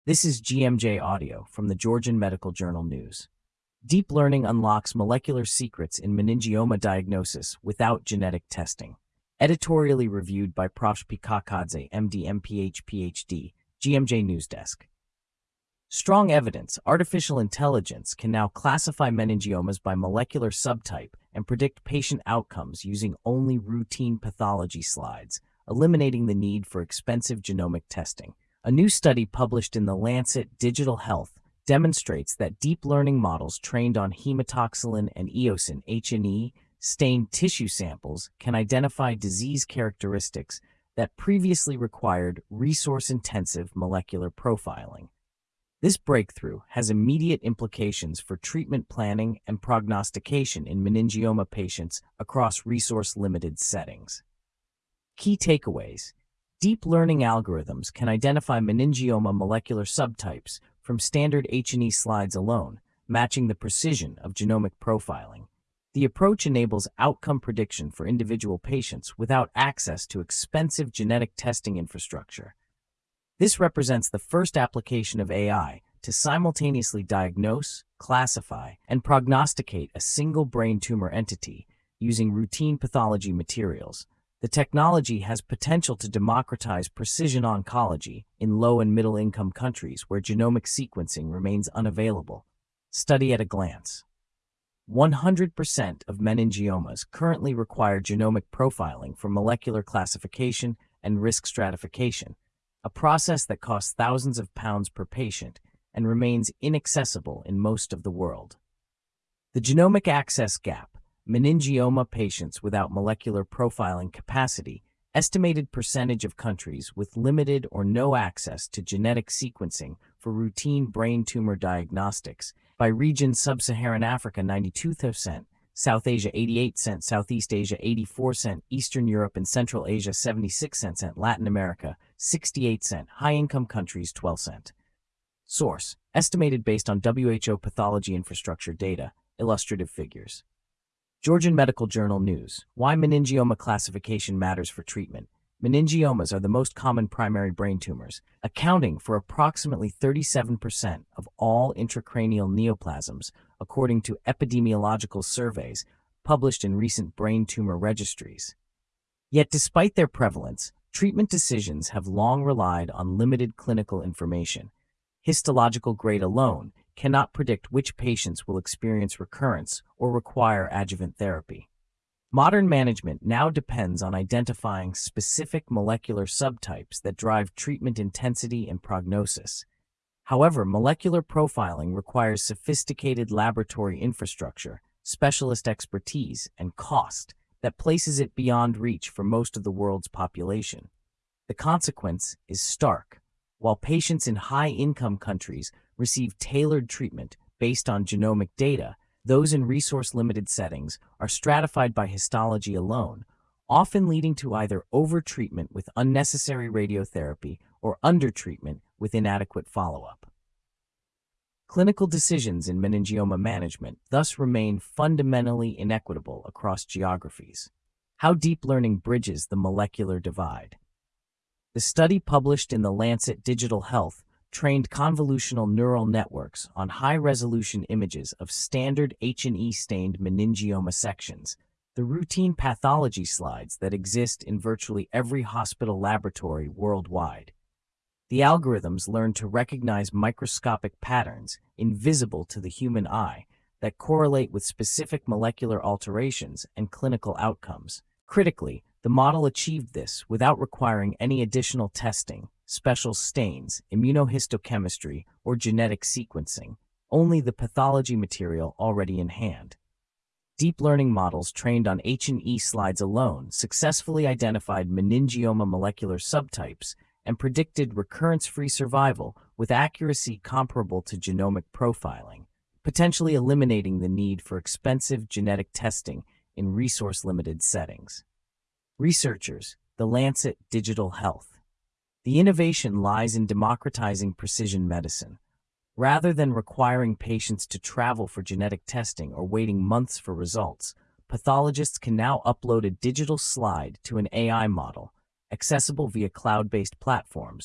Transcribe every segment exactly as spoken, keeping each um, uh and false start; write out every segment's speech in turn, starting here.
This is G M J Audio from the Georgian Medical Journal News. Deep learning unlocks molecular secrets in meningioma diagnosis without genetic testing. Editorially reviewed by Professor Kakadze, M D, M P H, P H D, G M J News Desk. Strong evidence, artificial intelligence can now classify meningiomas by molecular subtype and predict patient outcomes using only routine pathology slides, eliminating the need for expensive genomic testing. A new study published in The Lancet Digital Health demonstrates that deep learning models trained on hematoxylin and eosin H and E stained tissue samples can identify disease characteristics that previously required resource-intensive molecular profiling. This breakthrough has immediate implications for treatment planning and prognostication in meningioma patients across resource-limited settings. Key takeaways: deep learning algorithms can identify meningioma molecular subtypes from standard H and E slides alone, matching the precision of genomic profiling. The approach enables outcome prediction for individual patients without access to expensive genetic testing infrastructure. This represents the first application of A I to simultaneously diagnose, classify, and prognosticate a single brain tumor entity using routine pathology materials. The technology has potential to democratize precision oncology in low and middle income countries where genomic sequencing remains unavailable. Study at a glance. one hundred percent of meningiomas currently require genomic profiling for molecular classification and risk stratification, a process that costs thousands of pounds per patient and remains inaccessible in most of the world. The genomic access gap. Meningioma patients without molecular profiling capacity, estimated percentage of countries with limited or no access to genetic sequencing for routine brain tumor diagnostics. By region: Sub-Saharan Africa ninety-two percent, South Asia eighty-eight percent, Southeast Asia eighty-four percent, Eastern Europe and Central Asia seventy-six percent, Latin America sixty-eight percent, high-income countries twelve percent. Source: estimated based on W H O pathology infrastructure data, illustrative figures. Georgian Medical Journal News. Why meningioma classification matters for treatment. Meningiomas are the most common primary brain tumors, accounting for approximately thirty-seven percent of all intracranial neoplasms, according to epidemiological surveys published in recent brain tumor registries. Yet despite their prevalence, treatment decisions have long relied on limited clinical information. Histological grade alone cannot predict which patients will experience recurrence or require adjuvant therapy. Modern management now depends on identifying specific molecular subtypes that drive treatment intensity and prognosis. However, molecular profiling requires sophisticated laboratory infrastructure, specialist expertise, and cost that places it beyond reach for most of the world's population. The consequence is stark. While patients in high-income countries receive tailored treatment based on genomic data, those in resource-limited settings are stratified by histology alone, often leading to either over-treatment with unnecessary radiotherapy or under-treatment with inadequate follow-up. Clinical decisions in meningioma management thus remain fundamentally inequitable across geographies. How deep learning bridges the molecular divide. The study published in The Lancet Digital Health trained convolutional neural networks on high-resolution images of standard H and E stained meningioma sections, the routine pathology slides that exist in virtually every hospital laboratory worldwide. The algorithms learned to recognize microscopic patterns invisible to the human eye that correlate with specific molecular alterations and clinical outcomes. Critically, the model achieved this without requiring any additional testing, special stains, immunohistochemistry, or genetic sequencing, only the pathology material already in hand. Deep learning models trained on H and E slides alone successfully identified meningioma molecular subtypes and predicted recurrence-free survival with accuracy comparable to genomic profiling, potentially eliminating the need for expensive genetic testing in resource-limited settings. Researchers, The Lancet Digital Health. The innovation lies in democratizing precision medicine. Rather than requiring patients to travel for genetic testing or waiting months for results, pathologists can now upload a digital slide to an A I model, accessible via cloud-based platforms,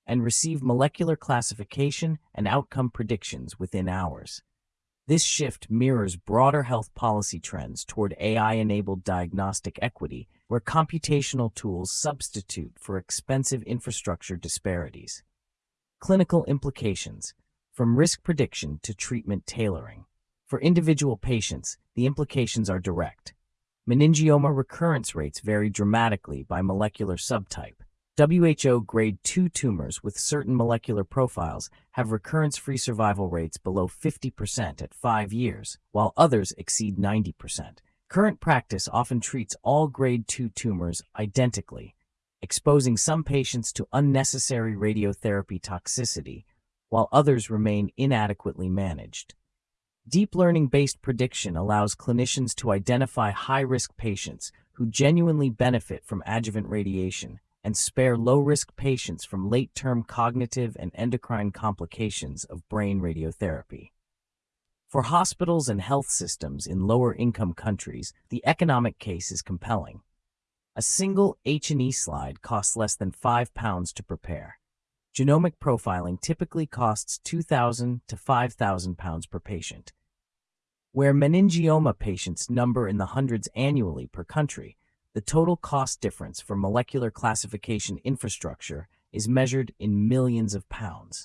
and receive molecular classification and outcome predictions within hours. This shift mirrors broader health policy trends toward A I-enabled diagnostic equity, where computational tools substitute for expensive infrastructure disparities. Clinical implications, from risk prediction to treatment tailoring. For individual patients, the implications are direct. Meningioma recurrence rates vary dramatically by molecular subtype. W H O grade two tumors with certain molecular profiles have recurrence-free survival rates below fifty percent at five years, while others exceed ninety percent. Current practice often treats all grade two tumors identically, exposing some patients to unnecessary radiotherapy toxicity, while others remain inadequately managed. Deep learning-based prediction allows clinicians to identify high-risk patients who genuinely benefit from adjuvant radiation and spare low-risk patients from late-term cognitive and endocrine complications of brain radiotherapy. For hospitals and health systems in lower-income countries, the economic case is compelling. A single H and E slide costs less than five pounds to prepare. Genomic profiling typically costs two thousand to five thousand pounds per patient. Where meningioma patients number in the hundreds annually per country, the total cost difference for molecular classification infrastructure is measured in millions of pounds.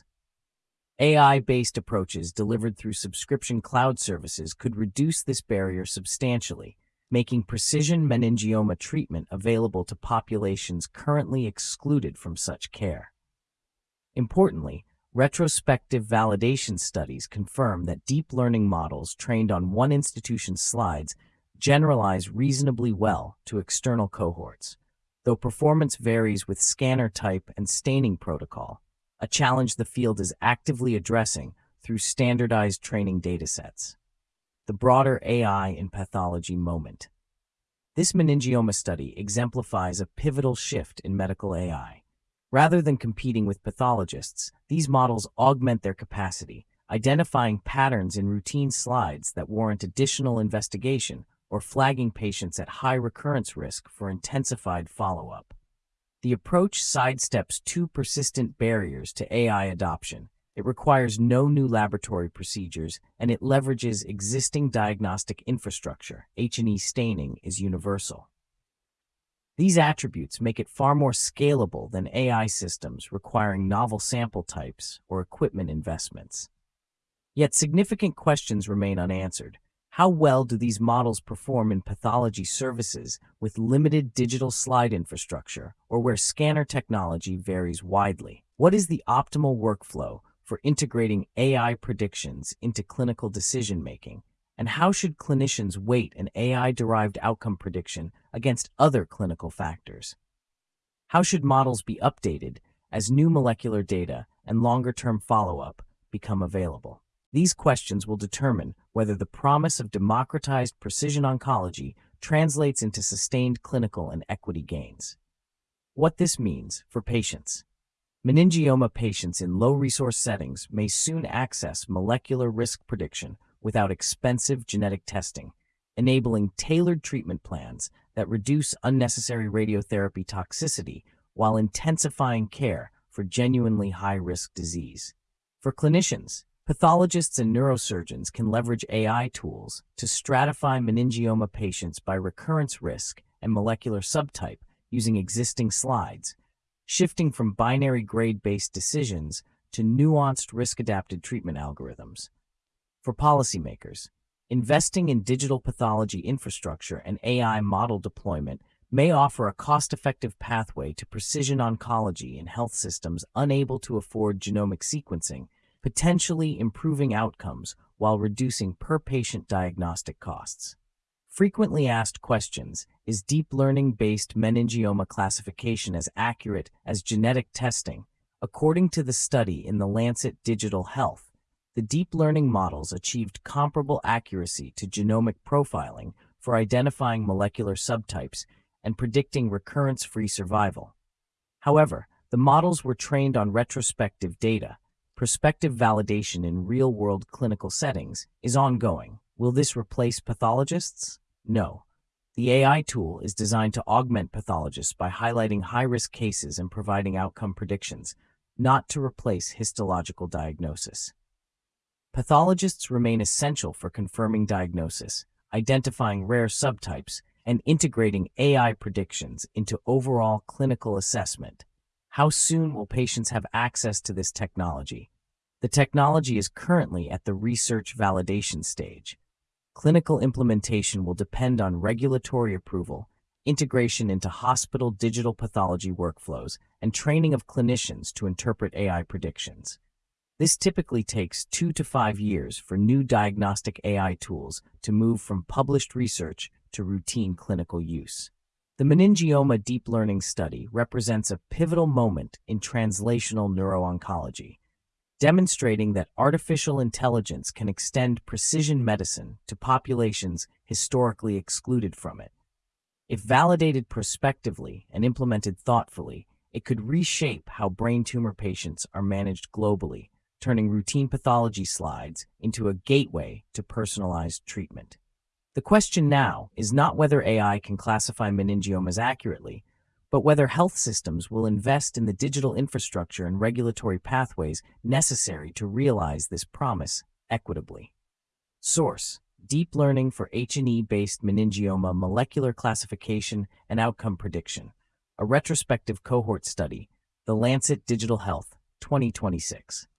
A I-based approaches delivered through subscription cloud services could reduce this barrier substantially, making precision meningioma treatment available to populations currently excluded from such care. Importantly, retrospective validation studies confirm that deep learning models trained on one institution's slides generalize reasonably well to external cohorts, though performance varies with scanner type and staining protocol, a challenge the field is actively addressing through standardized training datasets. The broader A I in pathology moment. This meningioma study exemplifies a pivotal shift in medical A I. Rather than competing with pathologists, these models augment their capacity, identifying patterns in routine slides that warrant additional investigation or flagging patients at high recurrence risk for intensified follow-up. The approach sidesteps two persistent barriers to A I adoption. It requires no new laboratory procedures, and it leverages existing diagnostic infrastructure. H and E staining is universal. These attributes make it far more scalable than A I systems requiring novel sample types or equipment investments. Yet significant questions remain unanswered. How well do these models perform in pathology services with limited digital slide infrastructure or where scanner technology varies widely? What is the optimal workflow for integrating A I predictions into clinical decision-making? And how should clinicians weight an A I-derived outcome prediction against other clinical factors? How should models be updated as new molecular data and longer-term follow-up become available? These questions will determine whether the promise of democratized precision oncology translates into sustained clinical and equity gains. What this means for patients. Meningioma patients in low-resource settings may soon access molecular risk prediction without expensive genetic testing, enabling tailored treatment plans that reduce unnecessary radiotherapy toxicity while intensifying care for genuinely high-risk disease. For clinicians, pathologists and neurosurgeons can leverage A I tools to stratify meningioma patients by recurrence risk and molecular subtype using existing slides, shifting from binary grade-based decisions to nuanced risk-adapted treatment algorithms. For policymakers, investing in digital pathology infrastructure and A I model deployment may offer a cost-effective pathway to precision oncology in health systems unable to afford genomic sequencing, potentially improving outcomes while reducing per-patient diagnostic costs. Frequently asked questions: is deep learning-based meningioma classification as accurate as genetic testing? According to the study in The Lancet Digital Health, the deep learning models achieved comparable accuracy to genomic profiling for identifying molecular subtypes and predicting recurrence-free survival. However, the models were trained on retrospective data. Prospective validation in real-world clinical settings is ongoing. Will this replace pathologists? No. The A I tool is designed to augment pathologists by highlighting high-risk cases and providing outcome predictions, not to replace histological diagnosis. Pathologists remain essential for confirming diagnosis, identifying rare subtypes, and integrating A I predictions into overall clinical assessment. How soon will patients have access to this technology? The technology is currently at the research validation stage. Clinical implementation will depend on regulatory approval, integration into hospital digital pathology workflows, and training of clinicians to interpret A I predictions. This typically takes two to five years for new diagnostic A I tools to move from published research to routine clinical use. The meningioma deep learning study represents a pivotal moment in translational neuro-oncology, demonstrating that artificial intelligence can extend precision medicine to populations historically excluded from it. If validated prospectively and implemented thoughtfully, it could reshape how brain tumor patients are managed globally, turning routine pathology slides into a gateway to personalized treatment. The question now is not whether A I can classify meningiomas accurately, but whether health systems will invest in the digital infrastructure and regulatory pathways necessary to realize this promise equitably. Source: Deep Learning for H and E-based Meningioma Molecular Classification and Outcome Prediction, a retrospective cohort study, The Lancet Digital Health, twenty twenty-six.